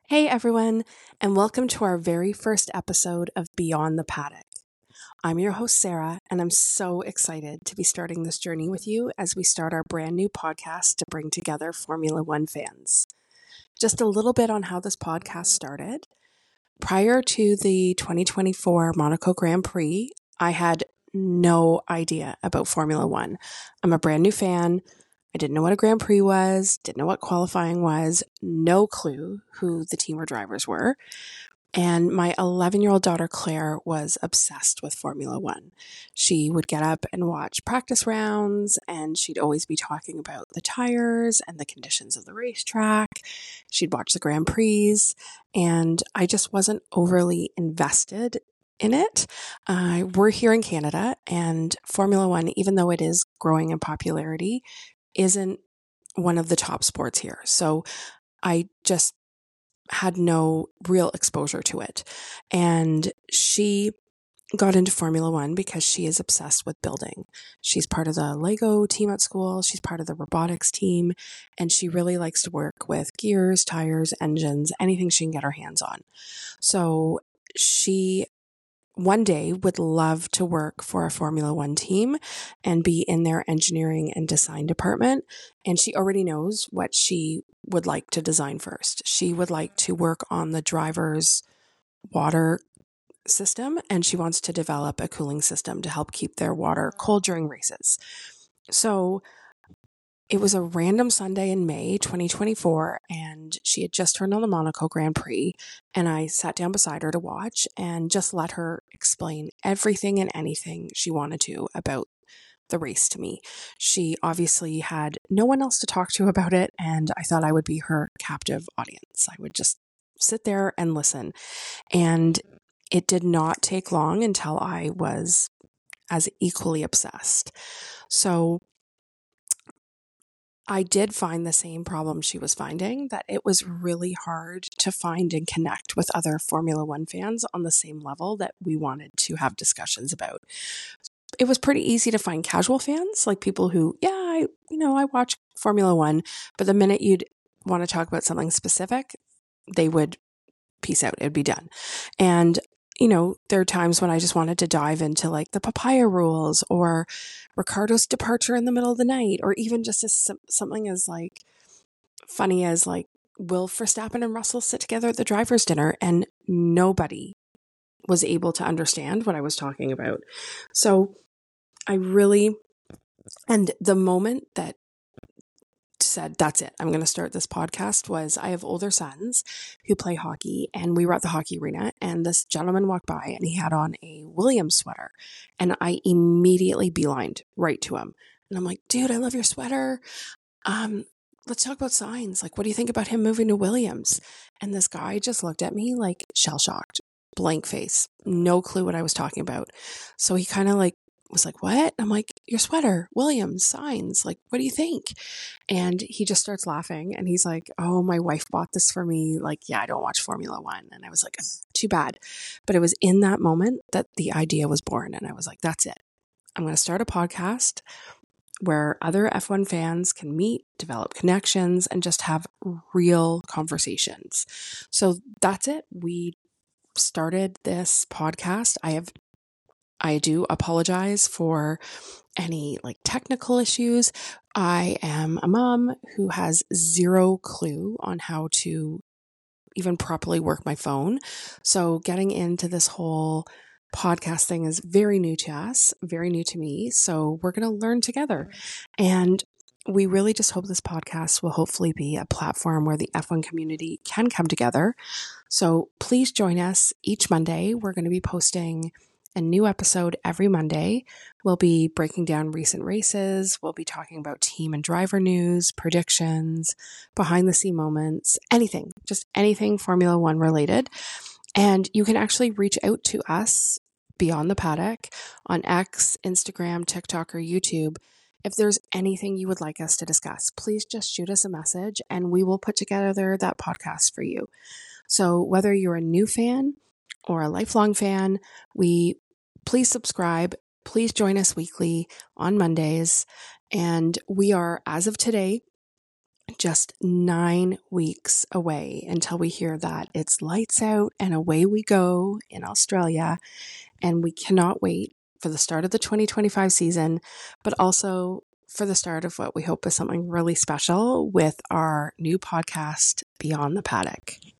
Hey everyone, and welcome to our very first episode of Beyond the Paddock. I'm your host, Sarah, and I'm so excited to be starting this journey with you as we start our brand new podcast to bring together Formula One fans. Just a little bit on how this podcast started. Prior to the 2024 Monaco Grand Prix, I had no idea about Formula One. I'm a brand new fan. I didn't know what a Grand Prix was, didn't know what qualifying was, no clue who the team or drivers were. And my 11-year-old daughter, Claire, was obsessed with Formula One. She would get up and watch practice rounds, and she'd always be talking about the tires and the conditions of the racetrack. She'd watch the Grand Prix, and I just wasn't overly invested in it. We're here in Canada, and Formula One, even though it is growing in popularity, isn't one of the top sports here. So I just had no real exposure to it. And she got into Formula One because she is obsessed with building. She's part of the Lego team at school. She's part of the robotics team. And she really likes to work with gears, tires, engines, anything she can get her hands on. So she one day would love to work for a Formula One team and be in their engineering and design department. And she already knows what she would like to design first. She would like to work on the driver's water system, and she wants to develop a cooling system to help keep their water cold during races. So it was a random Sunday in May 2024, and she had just turned on the Monaco Grand Prix, and I sat down beside her to watch and just let her explain everything and anything she wanted to about the race to me. She obviously had no one else to talk to about it, and I thought I would be her captive audience. I would just sit there and listen. And it did not take long until I was as equally obsessed. So I did find the same problem she was finding, that it was really hard to find and connect with other Formula One fans on the same level that we wanted to have discussions about. It was pretty easy to find casual fans, like people who, I watch Formula One, but the minute you'd want to talk about something specific, they would peace out. It'd be done. And there are times when I just wanted to dive into like the papaya rules or Ricardo's departure in the middle of the night, or even just something as like funny as like, will Verstappen and Russell sit together at the driver's dinner? And nobody was able to understand what I was talking about. So and the moment that said, that's it, I'm going to start this podcast, was I have older sons who play hockey, and we were at the hockey arena, and this gentleman walked by and he had on a Williams sweater, and I immediately beelined right to him. And I'm like, dude, I love your sweater. Let's talk about signs. Like, what do you think about him moving to Williams? And this guy just looked at me like shell-shocked, blank face, no clue what I was talking about. So he kind of like was like, what? I'm like, your sweater, Williams, signs, like, what do you think? And he just starts laughing, and he's like, oh, my wife bought this for me. Like, yeah, I don't watch Formula One. And I was like, too bad. But it was in that moment that the idea was born. And I was like, that's it. I'm going to start a podcast where other F1 fans can meet, develop connections, and just have real conversations. So that's it. We started this podcast. I do apologize for any like technical issues. I am a mom who has zero clue on how to even properly work my phone. So getting into this whole podcast thing is very new to us, very new to me. So we're going to learn together. And we really just hope this podcast will hopefully be a platform where the F1 community can come together. So please join us each Monday. We're going to be posting a new episode every Monday. We'll be breaking down recent races. We'll be talking about team and driver news, predictions, behind the scene moments, anything, just anything Formula One related. And you can actually reach out to us Beyond the Paddock on X, Instagram, TikTok, or YouTube. If there's anything you would like us to discuss, please just shoot us a message and we will put together that podcast for you. So whether you're a new fan or a lifelong fan, please subscribe. Please join us weekly on Mondays. And we are, as of today, just 9 weeks away until we hear that it's lights out and away we go in Australia. And we cannot wait for the start of the 2025 season, but also for the start of what we hope is something really special with our new podcast, Beyond the Paddock.